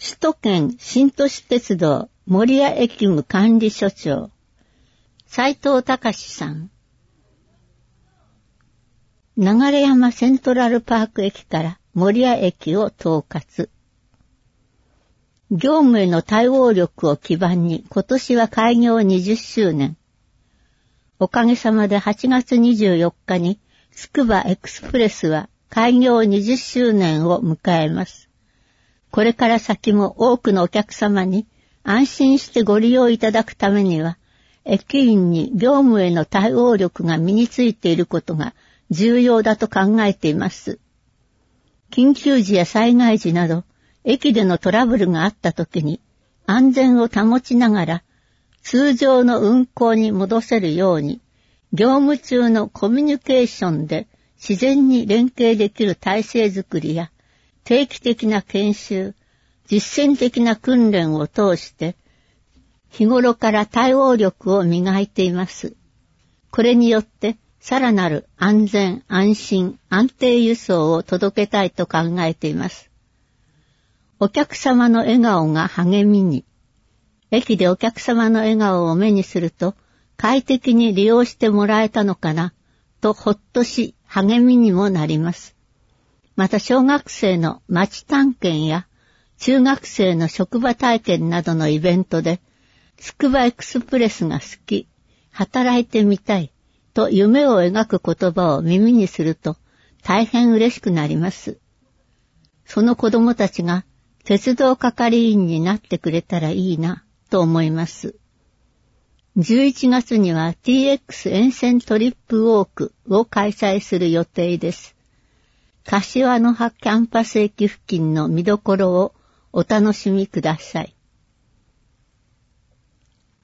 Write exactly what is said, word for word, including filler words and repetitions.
首都圏新都市鉄道守谷駅務管理所長、斉藤隆さん。流山セントラルパーク駅から守谷駅を統括。業務への対応力を基盤に今年は開業にじゅっしゅうねん。おかげさまではちがつにじゅうよっかにつくばエクスプレスは開業にじゅっしゅうねんを迎えます。これから先も多くのお客様に安心してご利用いただくためには、駅員に業務への対応力が身についていることが重要だと考えています。緊急時や災害時など、駅でのトラブルがあったときに安全を保ちながら通常の運行に戻せるように、業務中のコミュニケーションで自然に連携できる体制づくりや、定期的な研修、実践的な訓練を通して、日頃から対応力を磨いています。これによって、さらなる安全、安心、安定輸送を届けたいと考えています。お客様の笑顔が励みに。駅でお客様の笑顔を目にすると、快適に利用してもらえたのかな、とほっとし、励みにもなります。また小学生の街探検や中学生の職場体験などのイベントで、つくばエクスプレスが好き、働いてみたいと夢を描く言葉を耳にすると大変嬉しくなります。その子供たちが鉄道係員になってくれたらいいなと思います。じゅういちがつには ティーエックス 沿線トリップウォークを開催する予定です。柏の葉キャンパス駅付近の見どころをお楽しみください。